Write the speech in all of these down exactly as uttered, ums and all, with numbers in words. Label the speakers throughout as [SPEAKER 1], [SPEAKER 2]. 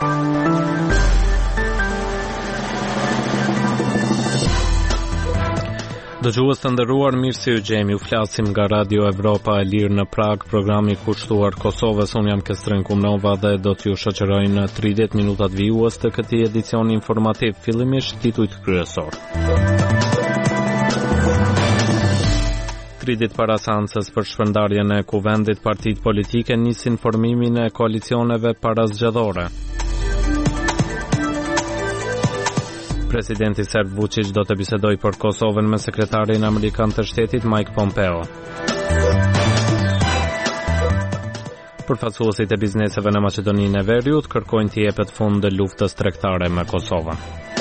[SPEAKER 1] Dëgjues të nderuar, mirë se u gjemi. U flasim nga Radio Evropa e Lirë në Prag, programi kushtuar Kosovës. Unë jam Kestrin Kumnova dhe do t'ju shoqëroj në tridhjetë minutat vijues të këtij edicioni informativ. Fillimisht titujt kryesor. Tri ditë para seancës për shpërndarjen e kuvendit, partitë politike nisin formimin e koalicioneve parazgjedhore. Presidenti serb Vučić do të bisedojë për Kosovën me sekretarin amerikan të shtetit Mike Pompeo. Përfaqësuesit e bizneseve në Maqedoninë e Veriut kërkojnë të jepet fund luftës tregtare me Kosovën.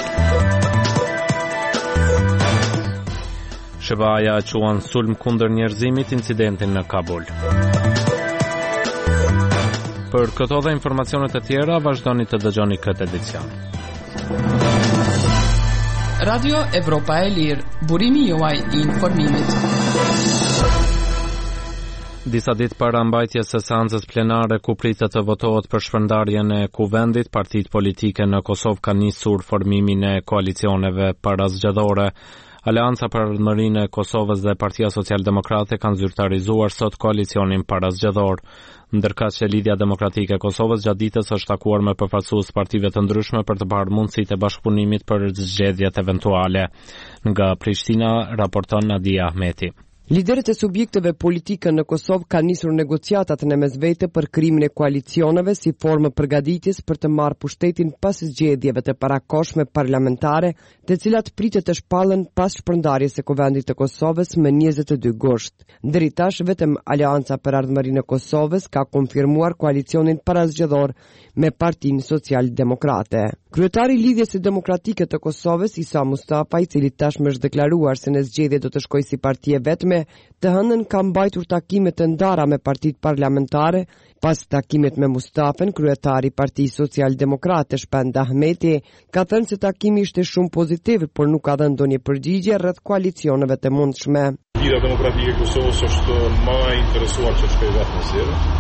[SPEAKER 1] Shebaja quan sulm kundër njerëzimit incidentin në Kabul. Për këto dhe informacionet e tjera, vazhdoni të dëgjoni këtë edicion.
[SPEAKER 2] Radio Evropa e Lirë, burimi juaj i informimit.
[SPEAKER 1] Disa ditë para mbajtjes së seancës plenare ku pritet të votohet për shpërndarjen e kuvendit, partitë politike në Kosovë kanë nisur formimin e koalicioneve parazgjedhore. Aleanca për Ardhmërinë e Kosovës dhe Partia Socialdemokrate kanë zyrtarizuar sot koalicionin parazgjedhor. Ndërkaq që Lidhja Demokratike e Kosovës gjatë ditës është takuar me përfaqësues partive të ndryshme për të parë mundësitë e bashkëpunimit për zgjedhjet eventuale. Nga Prishtina raporton Nadia Ahmeti.
[SPEAKER 3] Liderët e subjekteve politike në Kosovë kanë nisur negociatat në mesvete për krimin e koalicioneve si formë përgatitjes për të marrë pushtetin pas zgjedhjeve të parakohshme parlamentare, të cilat pritet të shpallen pas shpërndarjes së kuvendit të Kosovës më njëzet e dy gusht. Deri tash vetëm Aleanca për Ardhmërinë e Kosovës ka konfirmuar koalicionin parazgjedhor me Partinë Social-Demokrate. Kryetari i Lidhjes së Demokratike të Kosovës, Isa Mustafa, i cili tashmë është deklaruar se në zgjedhje do të shkojë si parti e vetme, të hënën ka mbajtur takime të ndara me partitë parlamentare. Pas takimet me Mustafën, kryetari i Partisë Social-Demokrate Shpend Ahmeti ka thënë se takimi ishte shumë pozitiv, por nuk ka dhënë ndonjë përgjigje rreth koalicioneve të mundshme.
[SPEAKER 4] Lidhja Demokratike e Kosovës është më e interesuar që të shkojë vetë në zgjedhje.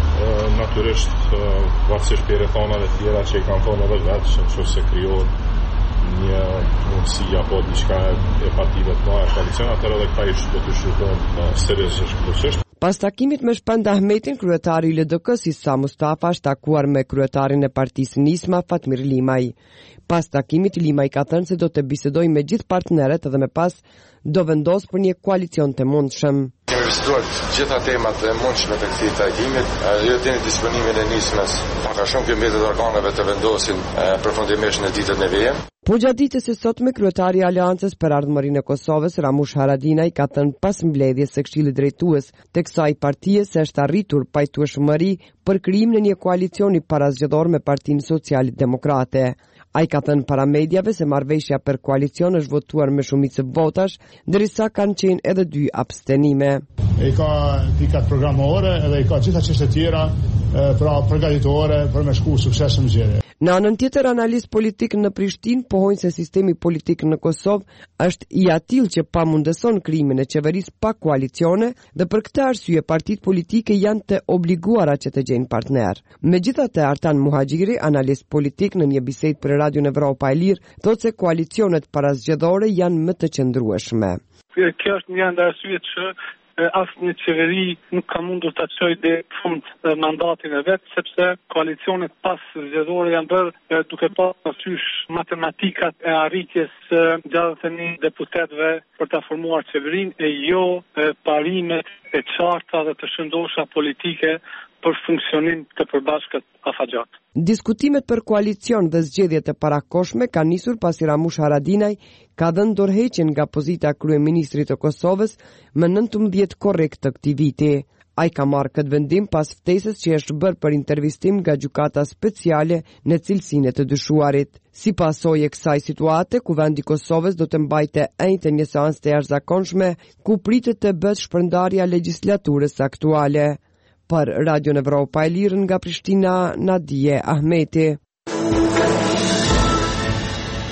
[SPEAKER 4] Natyrisht, varësisht për rrethonave të tjera që i kanë thonë edhe vetë, që nëse krijohet një mundësi apo diçka e partive të mëdha koalicion, atëherë edhe këta do të shqyrtojnë seriozisht këtë çështje.
[SPEAKER 3] Pas takimit me Shpend Ahmetin, kryetari i L D K-s Isa Mustafa është takuar me kryetarin e partisë Nisma Fatmir Limaj. Pas takimit, Limaj ka thënë se do të bisedojë me gjithë partnerët edhe më pas do vendos për një koalicion të mundshëm.
[SPEAKER 5] Kemi diskutuar gjitha temat e mundshme të këtij takimit, jo të disponimin e Nismës, paka shumë që mbetët organeve të vendosin përfundimisht në ditët e vijim.
[SPEAKER 3] Po gjatë ditës së sotme, kryetari i Aleancës për Ardhmërinë e Kosovës, Ramush Haradinaj, ka thënë pas mbledhjes së Këshillit Drejtues të kësaj partie se është arritur pajtueshmëri për krijimin e një koalicioni parazgjedhor me Partinë Social-Demokrate. Ai ka thënë para mediave se marrëveshja për koalicion është votuar me shumicë votash, ndërsa kanë qenë edhe dy abstenime.
[SPEAKER 6] E ka pikat programore edhe i ka gjitha çështje tjera pra përgatitore për me shku sukses në zgjedhje.
[SPEAKER 3] Në anën tjetër, analist politik në Prishtinë pohojnë se sistemi politik në Kosovë është i atill që pamundëson krijimin e qeverisë pa koalicione dhe për këtë arsye partitë politike janë të obliguara që të gjejnë partner. Megjithatë, Artan Muhaxhiri, analist politik, në një bisedë për Radio Evropa e Lirë, thotë se koalicionet parazgjedhore janë më të qëndrueshme.
[SPEAKER 7] Kjo është një ndër arsyet që asë një qeveri nuk ka mundur të qojë dhe fund mandatin e vetë, sepse koalicionet pas zgjedhore janë bërë duke pa nësysh matematikat e arritjes gjallët e një deputetve për të formuar qeverin e jo parimet e qarta dhe të shëndosha politike për funksionim të përbashkët afagjat.
[SPEAKER 3] Diskutimet për koalicion dhe zgjedhjet e parakohshme kanë nisur pasi Ramush Haradinaj ka dhënë dorëheqjen nga pozita kryeministrit të Kosovës më nëntëmbëdhjetë korrekt të këtij viti. Ai ka marrë këtë vendim pas ftesës që është bërë për intervistim nga gjykata speciale në cilësinë e të dyshuarit. Si pasojë e kësaj situate, kuvendi i Kosovës do të mbajte enjtë një seancë të jashtëzakonshme ku pritet të bëhet shpërndarja legjislaturës aktuale. Për Radio Evropa e Lirë nga Prishtina, Nadije Ahmeti.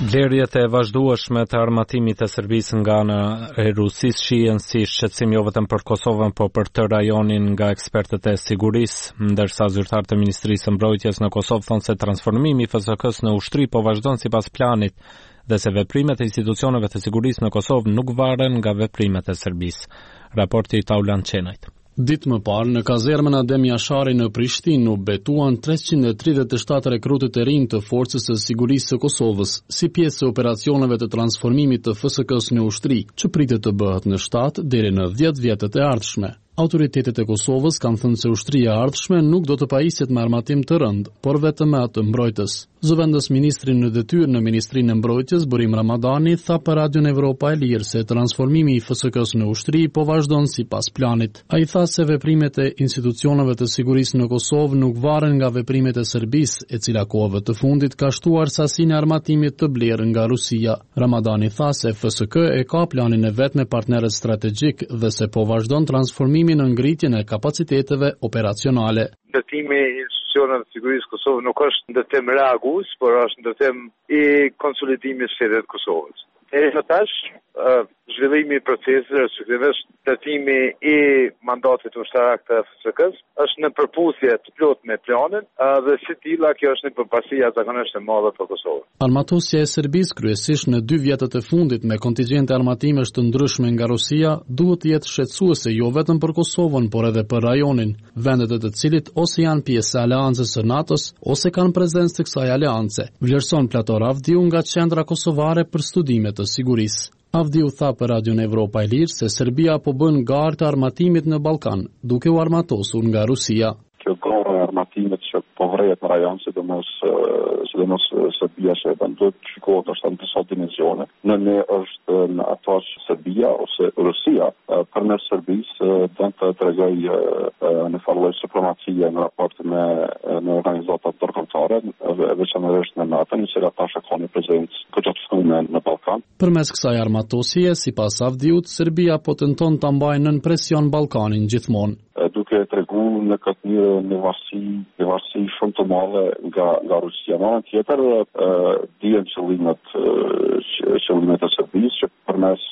[SPEAKER 1] Blerjet e vazhdueshme të armatimit të Serbisë nga ana e Rusisë shihen si shqetësim jo vetëm për Kosovën, por për të rajonin nga ekspertët e sigurisë, ndërsa zyrtarët e Ministrisë së Mbrojtjes në Kosovë thonë se transformimi i F S K-s në ushtri po vazhdon sipas planit dhe se veprimet e institucioneve të sigurisë në Kosovë nuk varen nga veprimet e Serbisë. Raporti i Taulan Qenajt.
[SPEAKER 8] Ditë më parë, në kazermën Adem Jashari në Prishtinë u betuan treqind e tridhjetë e shtatë rekrutit e rinj të Forcës së Sigurisë së Kosovës, si pjesë e operacioneve të transformimit të F S K-s në ushtri, që pritet të bëhet në shtatë deri në dhjetë vjetët e ardhshme. Autoritetet e Kosovës kanë thënë se ushtria e ardhshme nuk do të pajisjet me armatim të rënd, por vetëm me atë mbrojtës. Zëvendës ministrin në detyrë në Ministrinë e Mbrojtjes, Burim Ramadani, tha për Radion Evropa e Lirë se transformimi i F S K-s në ushtri po vazhdon sipas planit. Ai tha se veprimet e institucioneve të sigurisë në Kosovë nuk varen nga veprimet e Serbisë, e cila kohëve të fundit ka shtuar sasinë e armatimit të blerë nga Rusia. Ramadani tha se F S K e ka planin e vet me partnerët strategjik dhe se po vazhdon transformimin në ngritjen e kapaciteteve operacionale.
[SPEAKER 9] Ndërtimi i institucioneve të sigurisë së Kosovës nuk është ndërtim reagues, por është ndërtim i konsolidimit të shtetit të Kosovës. Deri më tash, zhvillimi i procesit, respektivisht ndërtimi i mandatit ushtarak të F S K-s është në përputhje të plot me planin dhe si tilla kjo është një përparësi jashtëzakonisht e madhe për Kosovën.
[SPEAKER 8] Armatosja e Serbisë kryesisht në dy vjetët e fundit me kontingjente armatimesh të ndryshme nga Rusia duhet të jetë shqetësuese jo vetëm për Kosovën, por edhe për rajonin, vendet e të cilit ose janë pjesë e aleancës së NATO-s ose kanë prezencë të kësaj aleance, vlerëson Plator Avdiu nga Qendra Kosovare për Studime të Sigurisë. Avdiu tha për Radion Evropa e Lirë se Serbia po bën garë të armatimit në Ballkan, duke u armatosur nga Rusia.
[SPEAKER 10] Kjo garë e armatimit që po vret në rajon, sidomos sidomos Serbia që vendohet të shikohet është në disa dimensione. Në ne është në ato që Serbia ose Rusia përmes Serbisë don të tregojë në farë supremacie në raport me në organizata ndërkombëtare, veçanërisht në NATO, në cilat tash ka një prezencë përgjithshme në Ballkan.
[SPEAKER 8] Përmes kësaj armatosje, sipas Avdiut, Serbia po tenton ta mbajë nën presion Ballkanin gjithmonë.
[SPEAKER 10] Duke treguar në këtë një një varësi, një varësi shumë të madhe nga nga Rusia. Në anën tjetër, dihen qëllimet qëllimet e Serbisë që përmes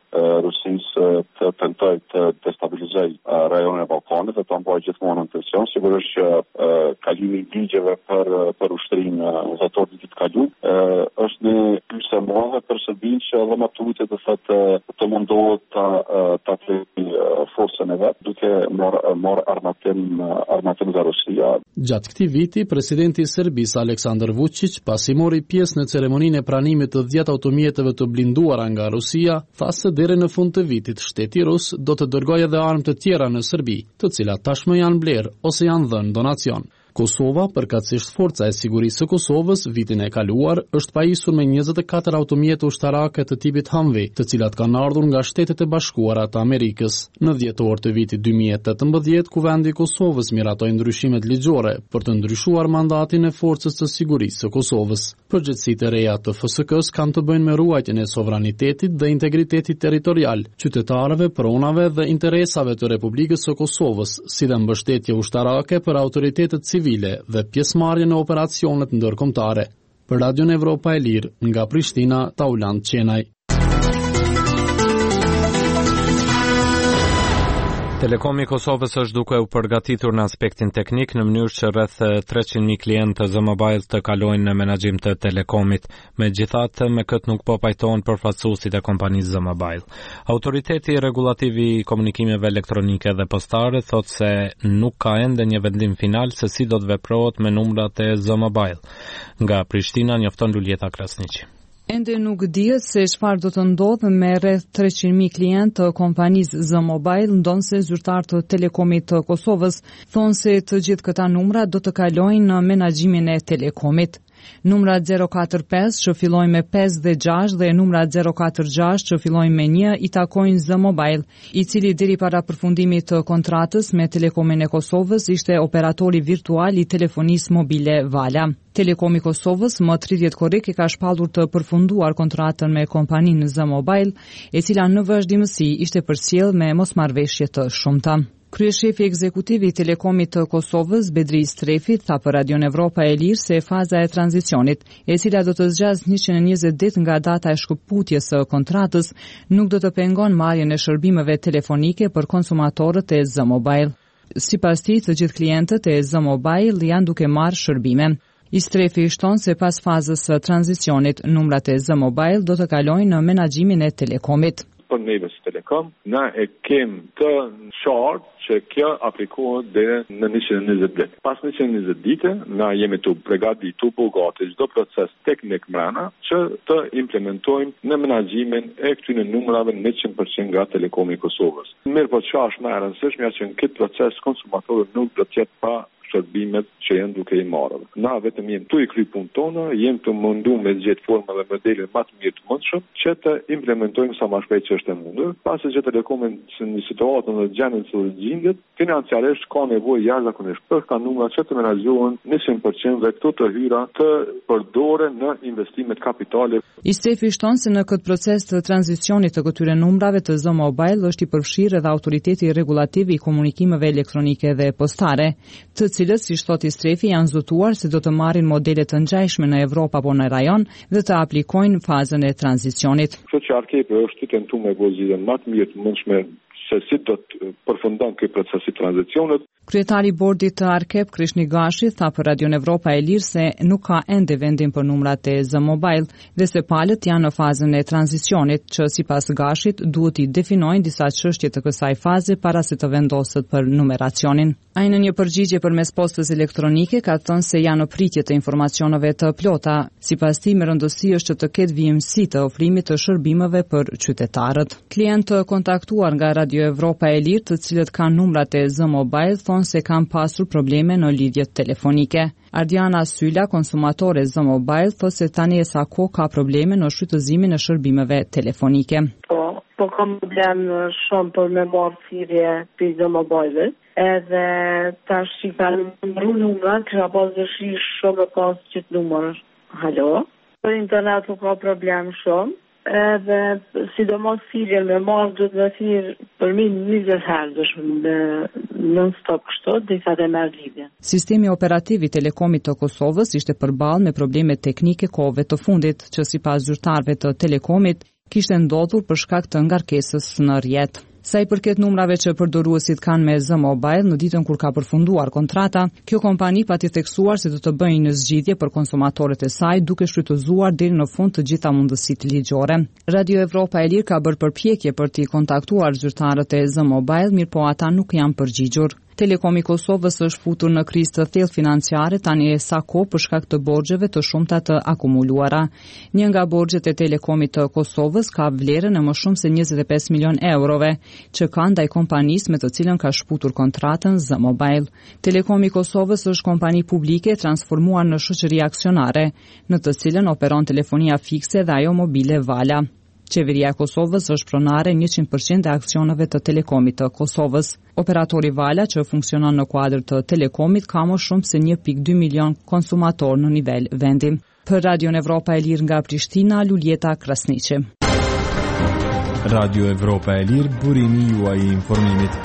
[SPEAKER 10] Rusisë të tentoj të destabilizoj rajonin e Ballkanit dhe të mbajë gjithmonë në tension. Sigurisht që kalimi i ligjeve për për ushtrinë në dhjetor ditë të kaluar është një pyetje e madhe për Serbinë që edhe më tutje të thotë të mundohet ta ta krijojë forcën e vet duke marrë marrë armatim armatim nga Rusia.
[SPEAKER 8] Gjatë këtij viti, presidenti i Serbisë Aleksandar Vučić, pasi mori pjesë në ceremoninë e pranimit të dhjetë automjeteve të blinduara nga Rusia, tha se deri në fund të vitit shteti rus do të dërgojë edhe armë të tjera në Serbi, të cilat tashmë janë blerë ose janë dhënë donacion. Kosova, përkatësisht Forca e Sigurisë së Kosovës, vitin e kaluar, është pajisur me njëzet e katër automjete ushtarake të tipit Humvee, të cilat kanë ardhur nga Shtetet e Bashkuara të Amerikës. Në dhjetor të vitit dy mijë e tetëmbëdhjetë, Kuvendi i Kosovës miratoi ndryshimet ligjore për të ndryshuar mandatin e Forcës së Sigurisë së Kosovës. Përgjegjësitë e reja të F S K-s kanë të bëjnë me ruajtjen e sovranitetit dhe integritetit territorial, qytetarëve, pronave dhe interesave të Republikës së Kosovës, si dhe mbështetje ushtarake për autoritetet civile dhe pjesëmarrje në operacionet ndërkombëtare. Për Radion Evropa e Lirë, nga Prishtina, Taulan Qenaj.
[SPEAKER 1] Telekomi i Kosovës është duke u përgatitur në aspektin teknik në mënyrë që rreth treqind mijë klientë të Z-Mobile të kalojnë në menaxhim të Telekomit. Megjithatë, me këtë nuk po pajtohen përfaqësuesit e kompanisë Z-Mobile. Autoriteti rregullativ i komunikimeve elektronike dhe postare thotë se nuk ka ende një vendim final se si do të veprohet me numrat e Z-Mobile. Nga Prishtina njofton Luljeta Krasniqi.
[SPEAKER 11] Ende nuk dihet se çfarë do të ndodhë me rreth treqind mijë klientë të kompanisë Z-Mobile, ndonse zyrtarët të Telekomit të Kosovës thonë se të gjithë këta numra do të kalojnë në menaxhimin e Telekomit. Numrat zero katër pesë që fillojnë me pesë dhe gjashtë dhe numrat zero katër gjashtë që fillojnë me një i takojnë Z-Mobile, i cili deri para përfundimit të kontratës me Telekomin e Kosovës ishte operatori virtual i telefonisë mobile Vala. Telekomi Kosovës më tridhjetë korrik e ka shpallur të përfunduar kontratën me kompaninë Z-Mobile, e cila në vazhdimësi ishte përcjell me mosmarrëveshje të shumta. Kryeshefi ekzekutiv I Telekomit të Kosovës, Bedri Strefi, tha për Radion Evropa e Lirë se faza e tranzicionit, e cila do të zgjasë njëqind e njëzet ditë nga data e shkëputjes së kontratës, nuk do të pengon marrjen e shërbimeve telefonike për konsumatorët e Z Mobile. Sipas tij, të gjithë klientët e Z Mobile janë duke marrë shërbime. I Strefi shton se pas fazës së tranzicionit, numrat e Z Mobile do të kalojnë në menaxhimin e Telekomit.
[SPEAKER 12] Për neve si Telekom, na e kem të qartë që kjo aplikohet deri në njëqind e njëzet ditë. Pas njëqind e njëzet ditë, na jemi të përgatitur të gati çdo proces teknik mbrana që të implementojmë në menaxhimin e këtyre numrave në njëqind përqind nga Telekomi I Kosovës. Mirë, po çfarë është më e rëndësishme që në këtë proces konsumatorët nuk do të jetë pa shërbimet që janë duke I marrë. Na vetëm jemi tu I kry punën tonë, jemi të munduar me gjetë forma dhe modele më të mirë të mundshëm që të implementojmë sa më shpejt që është e mundur. Pasi që Telekomi në situatën dhe gjendjen që gjindet, financiarisht ka nevojë jashtëzakonisht për ka numra që të menaxhohen njëqind përqind dhe këto të hyra të përdoren në investimet kapitale.
[SPEAKER 11] I Strefi shton se në këtë proces të tranzicionit të këtyre numrave të Z Mobile është I përfshirë edhe autoriteti rregullativ I komunikimeve elektronike dhe postare, të cilët, si thot I Strefi, janë zotuar se do të marrin modele të ngjashme në Evropë apo në rajon dhe të aplikojnë fazën e tranzicionit.
[SPEAKER 12] Kështu që Arkepi është të tentuar me pozitën më të mirë të mundshme se si do të përfundon ky proces I tranzicionit.
[SPEAKER 11] Kryetari I bordit të Arkep, Krishni Gashi, tha për Radion Evropa e Lirë se nuk ka ende vendim për numrat e Z Mobile dhe se palët janë në fazën e tranzicionit, që sipas Gashit duhet I definojnë disa çështje të kësaj faze para se të vendoset për numeracionin. Ai në një përgjigje përmes postës elektronike ka thënë se janë në pritje të informacioneve të plota. Sipas tij, me rëndësi është që të ketë vijimësi të ofrimit të shërbimeve për qytetarët. Klientë të kontaktuar nga Radio Evropa e Lirë, të cilët kanë numrat e Z Mobile, thonë se kanë pasur probleme në lidhjet telefonike. Ardiana Syla, konsumatore Z Mobile, thotë se tani e sa kohë ka probleme në shfrytëzimin e shërbimeve telefonike.
[SPEAKER 13] Po, po kam problem shumë për me marrë thirrje për Z Mobile. Edhe tash I kanë numëru numrat, kisha pas dëshirë shumë e pas qëtë numër. Halo? Për internet u ka problem shumë, edhe sidomos thirrjen me marrë do të thirr për mi njëzet herë dëshmë non-stop kështu, disa dhe merr lidhje.
[SPEAKER 11] Sistemi operativ I Telekomit të Kosovës ishte përballë me probleme teknike kohëve të fundit, që sipas zyrtarëve të Telekomit kishte ndodhur për shkak të ngarkesës në rrjet. Sa I përket numrave që përdoruesit kanë me Z Mobile në ditën kur ka përfunduar kontrata, kjo kompani pati theksuar se do të bëjë një zgjidhje për konsumatorët e saj duke shfrytëzuar deri në fund të gjitha mundësitë ligjore. Radio Evropa e Lirë ka bërë përpjekje për t'i kontaktuar zyrtarët e Z Mobile, mirëpo ata nuk janë përgjigjur. Telekomi Kosovës është futur në krizë të thellë financiare tani e sa kohë për shkak të borxheve të shumta të akumuluara. Një nga borxhet e Telekomit të Kosovës ka vlerën e më shumë se njëzet e pesë milion eurove, që ka ndaj kompanisë me të cilën ka shputur kontratën Z Mobile. Telekomi Kosovës është kompani publike transformuar në shoqëri aksionare, në të cilën operon telefonia fikse dhe ajo mobile Vala. Qeveria e Kosovës është pronare njëqind përqind e aksioneve të Telekomit të Kosovës. Operatori Vala, që funksionon në kuadër të Telekomit, ka më shumë se një pikë dy milion konsumator në nivel vendi. Për Radion Evropa e Lirë nga Prishtina, Luljeta Krasniqi.
[SPEAKER 14] Radio Evropa e Lirë, burimi juaj I informimit.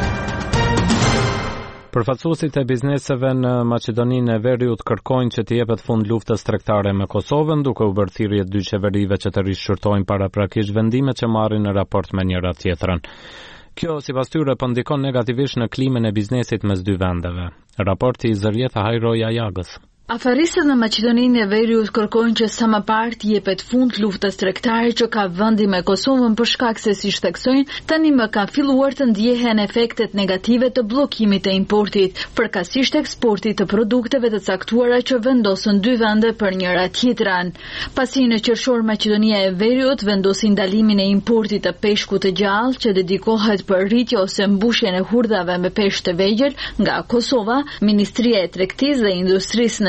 [SPEAKER 1] Përfaqësuesit e bizneseve në Maqedoninë e Veriut kërkojnë që të jepet fund luftës tregtare me Kosovën, duke u bërë thirrje dy qeverive që të rishqyrtojnë paraprakisht vendimet që marrin në raport me njëra tjetrën. Kjo, sipas tyre, po ndikon negativisht në klimën e biznesit mes dy vendeve. Raporti I Zërjeta Hajroja Jagës.
[SPEAKER 15] Afaristët në Maqedoninë e Veriut kërkojnë që sa më parë të jepet fund luftës tregtare që ka vendi me Kosovën për shkak se, siç theksojnë, tani më ka filluar të ndjehen efektet negative të bllokimit të importit, përkatësisht eksportit të produkteve të caktuara që vendosën dy vende për njëra tjetrën. Pasi në qershor Maqedonia e Veriut vendosi ndalimin e importit të peshkut të gjallë që dedikohet për rritje ose mbushjen e hurdhave me peshk të vegjël nga Kosova, Ministria e Tregtisë dhe Industrisë në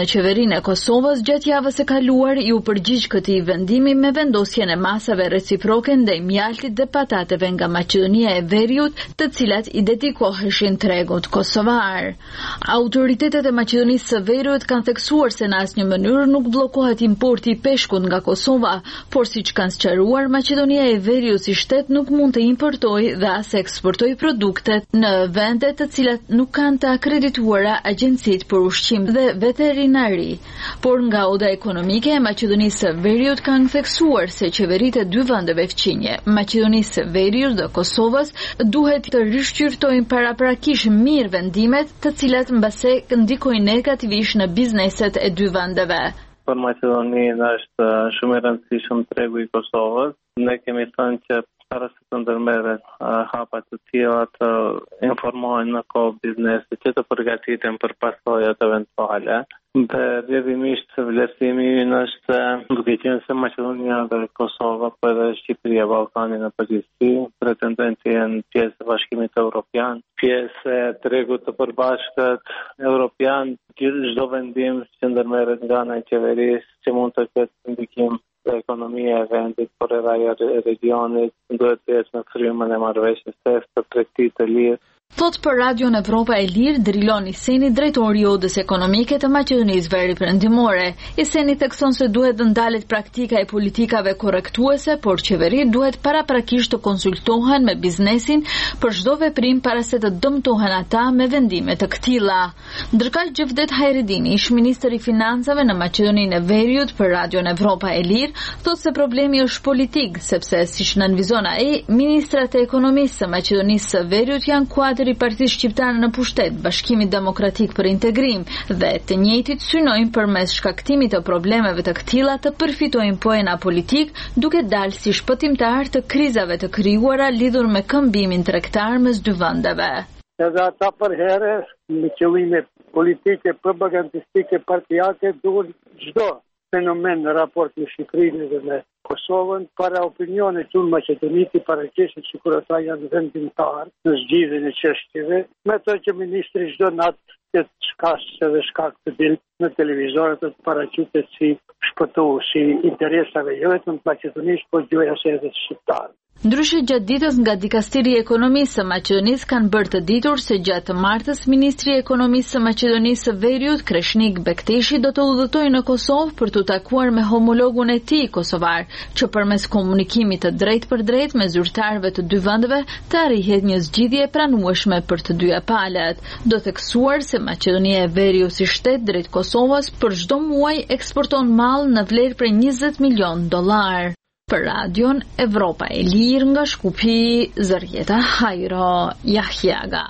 [SPEAKER 15] qeverinë e Kosovës gjatë javës së kaluar i u përgjigj këtij vendimi me vendosjen e masave reciproke ndaj mjaltit dhe patateve nga Maqedonia e Veriut, të cilat i dedikoheshin tregut kosovar. Autoritetet e Maqedonisë së Veriut kanë theksuar se në asnjë mënyrë nuk bllokohet importi i peshkut nga Kosova, por siç kanë sqaruar, Maqedonia e Veriut si shtet nuk mund të importojë dhe as eksportojë produktet në vende të cilat nuk kanë të akredituara agjencitë për ushqim dhe veterinari. Por nga oda ekonomike e Maqedonisë së Veriut kanë theksuar se qeveritë e dy vendeve fqinje, Maqedonisë së Veriut dhe Kosovës, duhet të rishqyrtojnë paraprakisht mirë vendimet, të cilat mbase ndikojnë negativisht në bizneset e dy vendeve.
[SPEAKER 16] Për Maqedoninë është shumë i rëndësishëm tregu i Kosovës. Ne kemi thënë që para se të ndërmerret hapa të tilla të informojnë në kohë biznesi që të përgatiten për pasojat eventuale. Dhe rrjedhimisht vlerësimi ynë është duke qenë se Maqedonia dhe Kosova, po edhe Shqipëria, Ballkani në përgjithësi, pretendojnë të jenë pjesë e Bashkimit Evropian, pjesë e tregut të përbashkët Evropian. Çdo vendim që ndërmerret nga ana e qeverisë që mund të ketë ndikim dhe ekonomia e vendit, por edhe ajo e regionit, duhet të jetë në frymën e marrëveshjes së të tregtit të lirë.
[SPEAKER 15] Thot për Radion Evropa e Lirë Drilon Iseni, drejtori i Odës Ekonomike të Maqedonisë Veriperëndimore. Iseni thekson se duhet të ndalet praktika e politikave korrektuese, por qeverit duhet paraprakisht të konsultohen me biznesin për çdo veprim para se të dëmtohen ata me vendime të këtilla. Ndërkaq Gjevdet Hajredini, ish ministër i financave në Maqedoninë e Veriut për Radion Evropa e Lirë, thot se problemi është politik, sepse siç nënvizon ai, ministrat e ekonomisë së Maqedonisë së Veriut janë kuadër i Partisë Shqiptare në pushtet, Bashkimit Demokratik për Integrim, dhe të njëjtit synojnë përmes shkaktimit të problemeve të këtilla të përfitojnë poena politik, duke dalë si shpëtimtar të krizave të krijuara lidhur me këmbimin tregtar mes dy vendeve.
[SPEAKER 17] Edhe ata për herë me qëllime politike, propagandistike, partijake duhen çdo fenomen në raport me Shqipërinë dhe me Kosovën para opinionit tonë Maqedoniti para qeshit që kur ata janë vendimtar në zgjidhjen e çështjeve, me të që ministri çdo natë të shkasë dhe shkak të dilë në televizorët të paraqitet si shpëtuesi interesave jo vetëm maqedonisht, por gjithashtu edhe shqiptar.
[SPEAKER 15] Ndryshe gjatë ditës nga Dikastiri e Ekonomisë së Maqedonisë kanë bërë të ditur se gjatë të martës Ministri i Ekonomisë së Maqedonisë së Veriut, Kreshnik Bekteshi, do të udhëtojë në Kosovë për të takuar me homologun e tij kosovar, që përmes komunikimit të drejtë për drejtë me zyrtarëve të dy vendeve të arrihet një zgjidhje e pranueshme për të dyja palët. Do theksuar se Maqedonia e Veriut si shtet drejt Kosovës për çdo muaj eksporton mall në vlerë prej njëzet milion dollar. Për Radion Evropa e Lirë nga Shkupi, Zërjeta Hajro Jahjaga.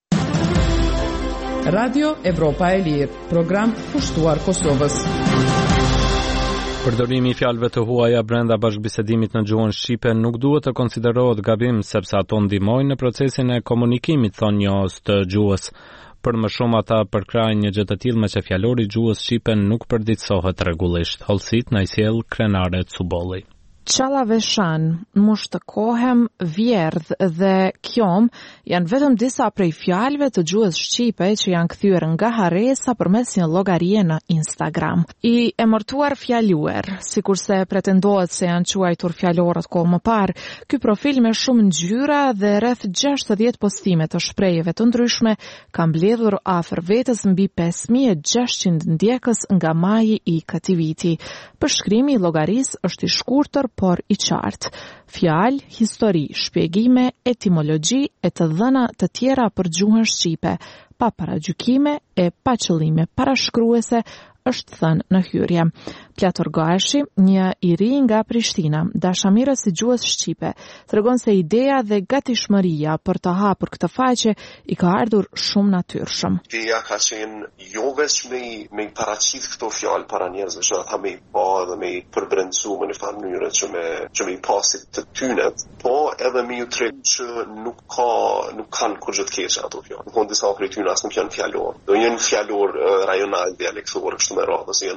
[SPEAKER 2] Radio Evropa e Lirë, program pushtuar Kosovës.
[SPEAKER 1] Përdorimi i fjalëve të huaja brenda bashkëbisedimit në gjuhën shqipe nuk duhet të konsiderohet gabim sepse ato ndihmojnë në procesin e komunikimit, thonë njohës të gjuhës. Për më shumë ata përkrajnë një gjë të tillë me që fjalori i gjuhës shqipe nuk përditësohet rregullisht. Hollësit na i sjell Krenare Cubolli.
[SPEAKER 18] Qalla Veshan, Mushtëkohem, Vjerdh dhe Kjom janë vetëm disa prej fjalëve të gjuhës shqipe që janë kthyer nga haresa përmes një llogarie në Instagram. I emërtuar fjaluar, sikurse pretendohet se janë quajtur fjalorët kohë më parë, ky profil me shumë ngjyra dhe rreth gjashtëdhjetë postime të shprehjeve të ndryshme ka mbledhur afër vetes mbi pesë mijë e gjashtëqind ndjekës nga maji i këtij viti. Përshkrimi i llogarisë është i shkurtër por i qartë. Fjalë, histori, shpjegime, etimologji e të dhëna të tjera për gjuhën shqipe, pa paragjykime e pa qëllime parashkruese, është thënë në hyrje. Plator Gaeshi, një i ri nga Prishtina, dashamirës i gjuhës shqipe, tregon se ideja dhe gatishmëria për të hapur këtë faqe i ka ardhur shumë natyrshëm.
[SPEAKER 19] Ideja ka qenë jo vetëm me me paraqit këto fjalë para njerëzve, që ata me pa dhe me përbrendsu në një farë mënyrë që me që me pasit të tyne, po edhe me ju tregu që nuk ka nuk kanë kurrë të keqe ato fjalë. Nuk disa prej tyne as nuk janë fjalor. Do janë fjalor rajonal dialektor kështu me radhë, ose janë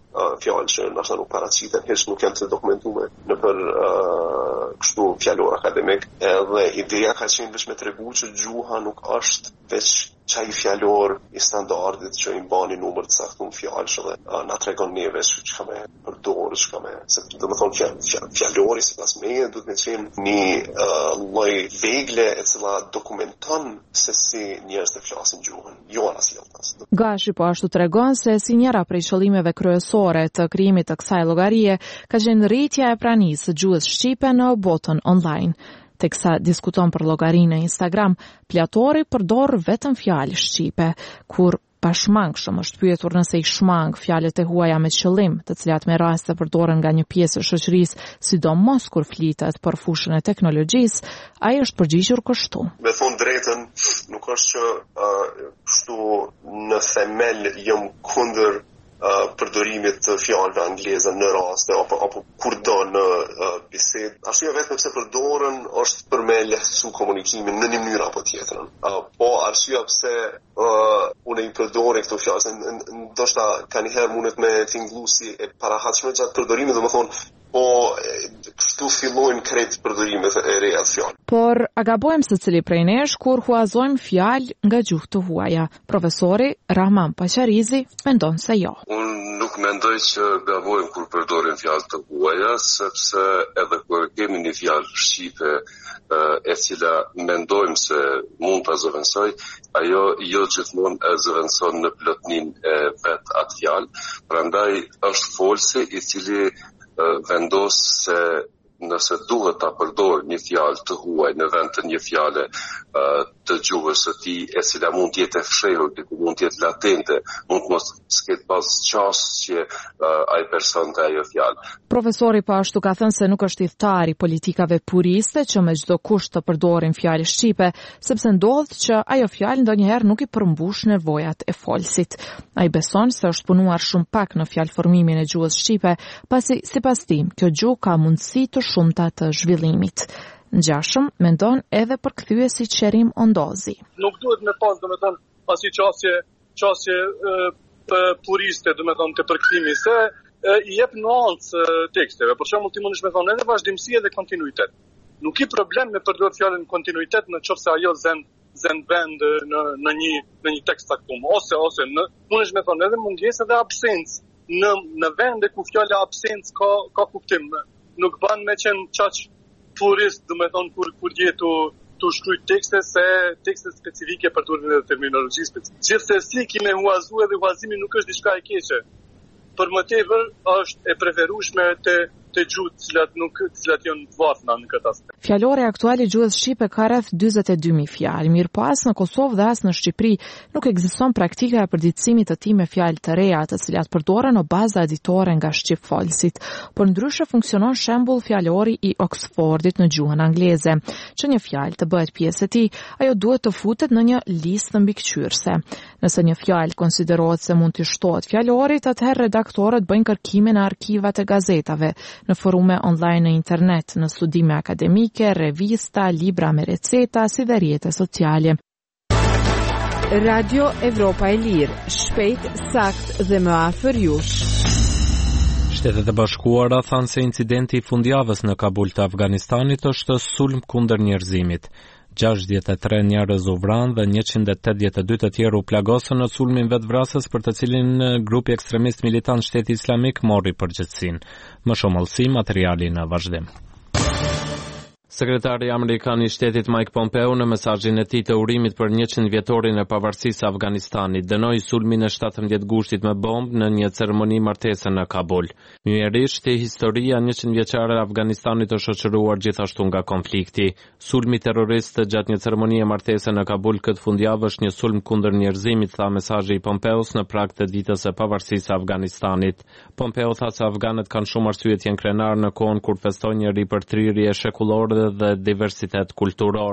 [SPEAKER 19] uh, fjalë që ndoshta nuk paraqiten, hiç nuk janë të dokumentuar në për uh, kështu fjalor akademik, edhe ideja ka qenë vetëm me tregu që gjuha nuk është veç çaj fjalor i standardit që i bani numër të saktuar fjalësh dhe uh, na tregon neve që ka me përdorë, që ka me, se do të thonë fjal, fjalori sipas meje duhet të qenë një uh, lloj vegle e cila dokumenton se si njerëz të flasin gjuhën, jo anasjelltas.
[SPEAKER 18] Gashi po ashtu tregon se si njëra prej qëllimeve kryesore të krijimit të kësaj llogarie ka qenë rritja e pranisë së gjuhës shqipe në botën online. Teksa diskuton për llogarinë në Instagram, Platori përdor vetëm fjalë shqipe, kur pashmangshëm është pyetur nëse i shmang fjalët e huaja me qëllim, të cilat me raste përdoren nga një pjesë e shoqërisë, sidomos kur flitet për fushën e teknologjisë, ai është përgjigjur kështu.
[SPEAKER 19] Me thonë drejtën, nuk është që uh, kështu në themel jam kundër Uh, përdorimit të fjalëve angleze në raste apo apo kur do në uh, bisedë. Arsyeja vetëm pse përdoren është për me lehtësu komunikimin në një mënyrë apo tjetrën. Uh, po arsyeja pse uh, unë i përdor këto fjalë, ndoshta kanë herë mundet me tingëllu si e parahatshme gjatë përdorimit, domethënë po kështu fillojnë krejt përdorimet e reja të fjalë.
[SPEAKER 18] Por a gabojmë se cili prej nesh kur huazojmë fjalë nga gjuhë të huaja? Profesori Rahman Paqarizi mendon se jo.
[SPEAKER 20] Unë nuk mendoj që gabojmë kur përdorim fjalë të huaja, sepse edhe kur kemi një fjalë shqipe e cila mendojmë se mund ta zëvendësoj, ajo jo gjithmonë e zëvendëson në plotnin e vet atë fjalë. Prandaj është folsi i cili vendos se nëse duhet ta përdor një fjalë të huaj në vend të një fjale uh, të gjuhës së tij, e cila mund të jetë e fshehur, diku mund të jetë latente, mund të mos sket pas çast që uh, ai person të ajo fjalë.
[SPEAKER 18] Profesori po ashtu ka thënë se nuk është hidhtar i politikave puriste që me çdo kusht të përdorin fjalë shqipe, sepse ndodh që ajo fjalë ndonjëherë nuk i përmbush nevojat e folësit. Ai beson se është punuar shumë pak në fjalëformimin e gjuhës shqipe, pasi sipas tij kjo gjuhë ka mundësi të shumta të zhvillimit. Ngjashëm mendon edhe për kthyesi Qerim Ondozi.
[SPEAKER 7] Nuk duhet me pas, domethënë, pasi qasje qasje puriste, domethënë, të përkthimit, se e, i jep nuancë teksteve. Për shembull, ti mundesh me thonë edhe vazhdimsi edhe kontinuitet. Nuk i problem me përdor fjalën kontinuitet në qoftë se ajo zën zën vend në në një në një tekst saktum, ose ose në mundesh me thonë edhe mungesë dhe absencë në në vende ku fjala absencë ka ka kuptim. Nuk ban me qenë qaq purist, do me thonë, kur, kur jetu të shkruaj tekste, se tekste specifike për të dhe terminologji specifike. Gjithsesi kime huazu edhe huazimi nuk është diçka e keqe. Për më tepër është e preferueshme të të gjuhë të cilat nuk të cilat janë të varfna në këtë aspekt.
[SPEAKER 18] Fjalori aktual i gjuhës shqipe ka rreth dyzet e dy mijë fjalë, mirë po as në Kosovë dhe as në Shqipëri nuk ekziston praktika e përditësimit të tij me fjalë të reja, të cilat përdoren në baza editore nga shqipfolësit. Por ndryshe funksionon shembull fjalori i Oxfordit në gjuhën angleze, që një fjalë të bëhet pjesë e tij, ajo duhet të futet në një listë mbikëqyrëse. Nëse një fjalë konsiderohet se mund të shtohet fjalorit, atëherë redaktorët bëjnë kërkime në arkivat e gazetave, në forume online në internet, në studime akademike, revista, libra me receta, si dhe rrjete sociale.
[SPEAKER 21] Radio Evropa e Lirë, shpejt, sakt dhe më afër jush.
[SPEAKER 1] Shtetet e Bashkuara thanë se incidenti i fundjavës në Kabul të Afganistanit është sulm kundër njerëzimit. gjashtëdhjetë e tre njerëz u vranë dhe njëqind e tetëdhjetë e dy të tjerë u plagosën në sulmin vetvrasës për të cilin grupi ekstremist militant Shteti Islamik mori përgjegjësinë. Më shumë olsi materiali në vazhdim. Sekretari Amerikan i Shtetit Mike Pompeo në mesazhin e tij të urimit për njëqind vjetorin e pavarësisë së Afganistanit dënoi sulmin e shtatëmbëdhjetë gushtit me bombë në një ceremoni martese në Kabul. Mjerisht, historia njëqind vjeçare e Afganistanit është shoqëruar gjithashtu nga konflikti. Sulmi terrorist gjatë një ceremonie martese në Kabul këtë fundjavë është një sulm kundër njerëzimit, tha mesazhi i Pompeos në prag të ditës së pavarësisë së Afganistanit. Pompeo tha se afganët kanë shumë arsye të jenë krenar në kohën kur festojnë një ripërtrirje shekullore dhe diversitet kulturor.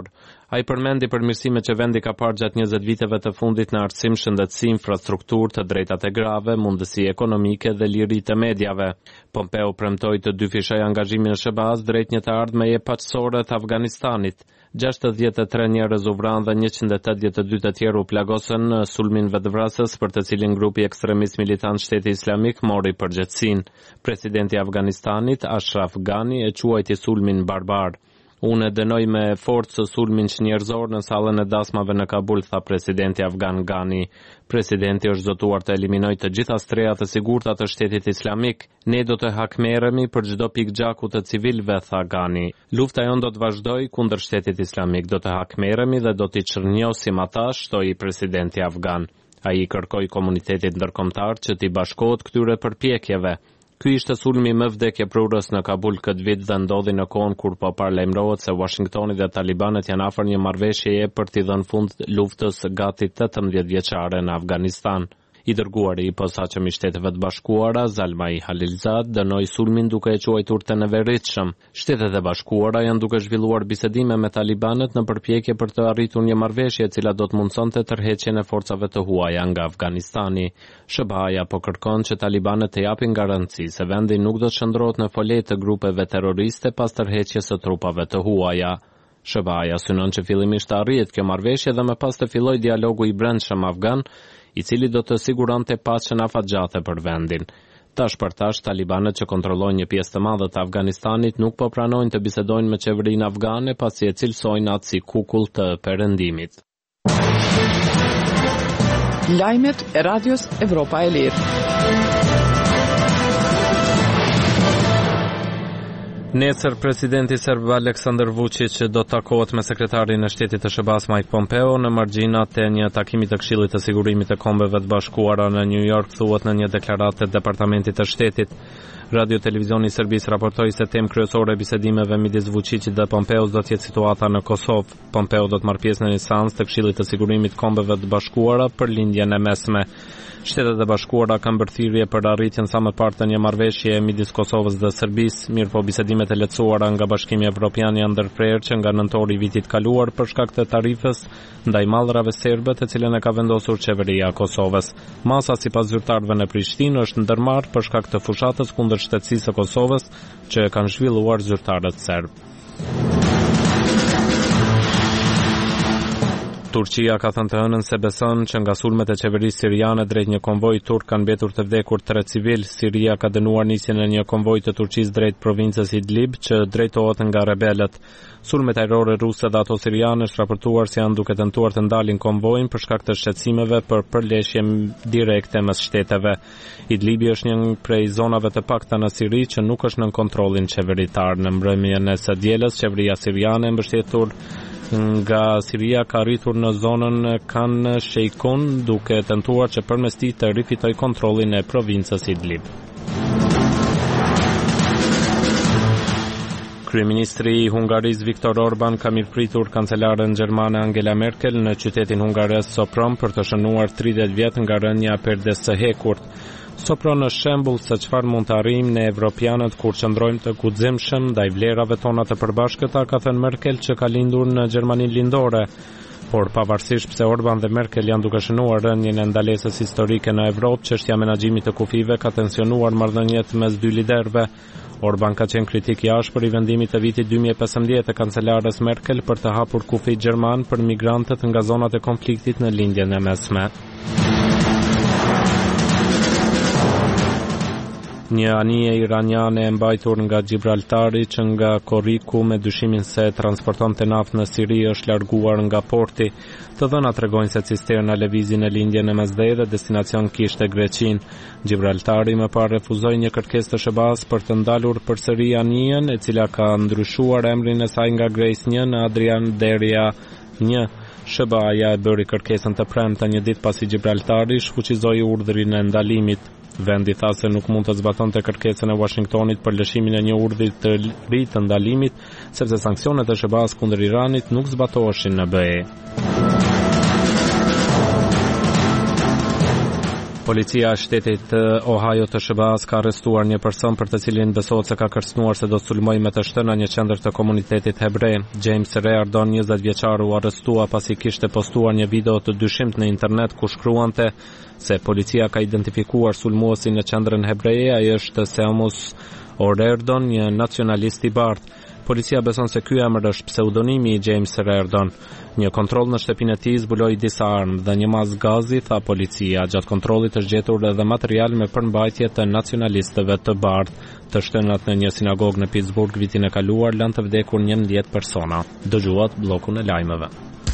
[SPEAKER 1] Ai përmendi përmirësimet që vendi ka parë gjatë njëzet viteve të fundit në arsim, shëndetësi, infrastrukturë, të drejtat e grave, mundësi ekonomike dhe liri të medjave. Pompeo premtoi të dy fishoj angazhimin e S B A-s drejt një të ardhmeje paqësore të Afganistanit. gjashtëdhjetë e tre njerëz u vranë dhe njëqind e tetëdhjetë e dy të tjerë u plagosën në sulmin vetvrasës për të cilin grupi ekstremist militant Shteti Islamik mori përgjegjësinë. Presidenti i Afganistanit Ashraf Ghani e quajti sulmin barbar. Unë e dënoj me forcë sulmin njerëzor në sallën e dasmave në Kabul, tha presidenti afgan Ghani. Presidenti është zotuar të eliminojë të gjitha strehat e sigurta të Shtetit Islamik. Ne do të hakmerremi për çdo pikë gjaku të civilëve, tha Ghani. Lufta jon do të vazhdojë kundër Shtetit Islamik, do të hakmerremi dhe do t'i çrnjosim ata, shtoi presidenti afgan. Ai kërkoi komunitetit ndërkombëtar që t'i bashkohet këtyre përpjekjeve. Ky ishte sulmi më vdekjeprurës në Kabul këtë vit dhe ndodhi në kohën kur po paralajmërohet se Washingtoni dhe talibanët janë afër një marrëveshjeje për t'i dhënë fund luftës gati tetëmbëdhjetë vjeçare në Afganistan. I dërguari i posaçëm i Shteteve të Bashkuara, Zalmai Khalilzad, dënoi sulmin duke e quajtur të neveritshëm. Shtetet e Bashkuara janë duke zhvilluar bisedime me talibanët në përpjekje për të arritur një marrëveshje e cila do të mundsonte tërheqjen e forcave të huaja nga Afganistani. S B A-ja po kërkon që talibanët të japin garanci se vendi nuk do të shndrohet në folet të grupeve terroriste pas tërheqjes së trupave të huaja. S B A-ja synon që fillimisht të arrihet kjo marrëveshje dhe më pas të fillojë dialogu i brendshëm afgan, i cili do të siguronte paqen afatgjate për vendin. Tash për tash, talibanët që kontrollojnë një pjesë të madhe të Afganistanit nuk po pranojnë të bisedojnë me qeverinë afgane pasi e cilësojnë atë si kukull të perëndimit.
[SPEAKER 2] Lajmet e Radios Evropa e Lirë.
[SPEAKER 1] Nesër, presidenti serb Aleksandar Vučić do të takohet me sekretarin e shtetit të S B A-s Mike Pompeo në margjinat e një takimi të Këshillit të Sigurimit të Kombeve të Bashkuara në New York, thuhet në një deklaratë të Departamentit të Shtetit. Radio Televizioni i Serbisë raportoi se temë kryesore e bisedimeve midis Vučićit dhe Pompeos do të jetë situata në Kosovë. Pompeo do të marrë pjesë në një seancë të Këshillit të Sigurimit të Kombeve të Bashkuara për lindjen e mesme. Shtetet e Bashkuara kanë bërë thirrje për arritjen sa më parë të një marrëveshje midis Kosovës dhe Serbisë, mirëpo bisedimet e lehtësuara nga Bashkimi Evropian janë ndërprerë që nga nëntori i vitit kaluar për shkak të tarifës ndaj mallrave serbe, të cilën e ka vendosur qeveria e Kosovës. Masa sipas zyrtarëve në Prishtinë është ndërmarrë për shkak të fushatës kundër shtetësisë së Kosovës që kanë zhvilluar zyrtarët serb. Turqia ka thënë të hënën se beson që nga sulmet e qeverisë siriane drejt një konvoj turk kanë mbetur të vdekur tre civil. Siria ka dënuar nisjen e një konvoj të Turqisë drejt provincës Idlib që drejtohet nga rebelët. Sulmet ajrore ruse dhe ato siriane është raportuar se janë duke tentuar të ndalin konvojin për shkak të shqetësimeve për përleshje direkte mes shteteve. Idlibi është një prej zonave të pakta në Siri që nuk është nën kontrollin qeveritar. Në mbrëmjen e së dielës, qeveria siriane mbështetur nga Siria ka arritur në zonën Khan Sheikhoun duke tentuar që përmes tij të rifitoj kontrollin e provincës Idlib. Kryeministri i Hungarisë Viktor Orban ka mirëpritur kancelaren gjermane Angela Merkel në qytetin hungares Sopron për të shënuar tridhjetë vjet nga rënja e perdes së hekurt. Sopron është shembull se çfarë mund të arrijmë ne evropianët kur qëndrojmë të guximshëm ndaj vlerave tona të përbashkëta, ka thënë Merkel që ka lindur në Gjermaninë lindore. Por pavarësisht pse Orban dhe Merkel janë duke shënuar rënjen e ndalesës historike në Evropë, çështja e menaxhimit të kufive ka tensionuar marrëdhëniet mes dy liderëve. Orban ka qenë kritik i ashpër i vendimit të vitit dy mijë e pesëmbëdhjetë të kancelares Merkel për të hapur kufit gjerman për migrantët nga zonat e konfliktit në lindjen e mesme. Një anije iraniane e mbajtur nga Gibraltari që nga Korriku me dyshimin se transportonte naftë në Siri është larguar nga porti. Të dhënat tregojnë se cisterna lëvizi në lindjen e mesdhe dhe destinacion kishte Greqinë. Gibraltari më parë refuzoi një kërkesë të S B A-s për të ndalur përsëri anijen, e cila ka ndryshuar emrin e saj nga Grace një në Adrian Deria një. S B A-ja e bëri kërkesën të premte një ditë pasi Gibraltari shfuqizoi urdhrin e ndalimit. Vendi tha se nuk mund të zbatonte kërkesën e Washingtonit për lëshimin e një urdhri të ri të ndalimit, sepse sanksionet e S B A-s kundër Iranit nuk zbatoheshin në B E. Policia e shtetit Ohio të S B A-s ka arrestuar një person për të cilin besohet se ka kërcënuar se do të sulmojë me të shtëna një qendër të komunitetit hebrej. James Reardon, njëzet vjeçar, u arrestua pasi kishte postuar një video të dyshimt në internet ku shkruante se policia ka identifikuar sulmuesin në qendrën hebreje. Ai është Seamus O'Riordan, një nacionalist i bardhë. Policia beson se ky emër është pseudonimi i James Reardon. Një kontroll në shtëpinë e tij zbuloi disa armë dhe një mas gazi, tha policia. Gjatë kontrollit është gjetur edhe material me përmbajtje të nacionalistëve të bardhë. Të shtënat në një sinagogë në Pittsburgh vitin e kaluar lanë të vdekur njëmbëdhjetë persona. Dëgjuat bllokun e lajmeve.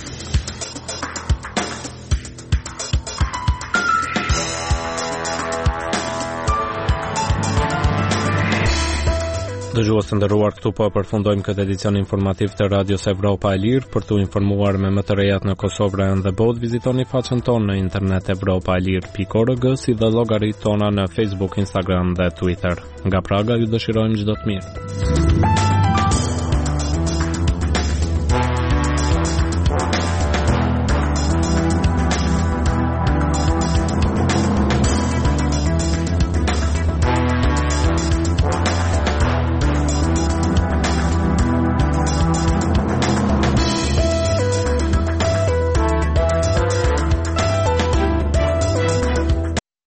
[SPEAKER 1] Dëgjues të nderuar, këtu po përfundojmë këtë edicion informativ të Radios Evropa e Lirë. Për t'u informuar me më të rejat në Kosovë dhe botë, vizitoni faqen tonë në internet evropa e lirë pikë org, si dhe llogaritë tona në Facebook, Instagram dhe Twitter. Nga Praga ju dëshirojmë çdo të mirë.